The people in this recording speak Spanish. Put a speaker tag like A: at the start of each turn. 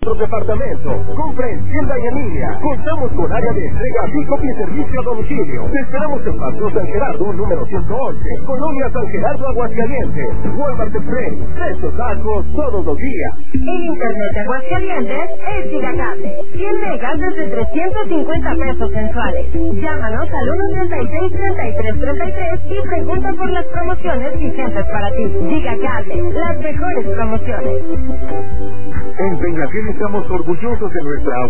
A: Departamento. Compra en tienda y en línea. Contamos con área de entrega, pick-up y servicio a domicilio. Te esperamos en Paseo San Gerardo, número 111, Colonia San Gerardo, Aguascalientes. Walmart Express, precios bajos todos los días.
B: El internet de Aguascalientes es Gigacable. 100 megas desde 350 pesos mensuales. Llámanos al 136-3333 y pregunta por las promociones vigentes para ti. Gigacable, las mejores promociones.
A: En Peñafiel estamos orgullosos de nuestra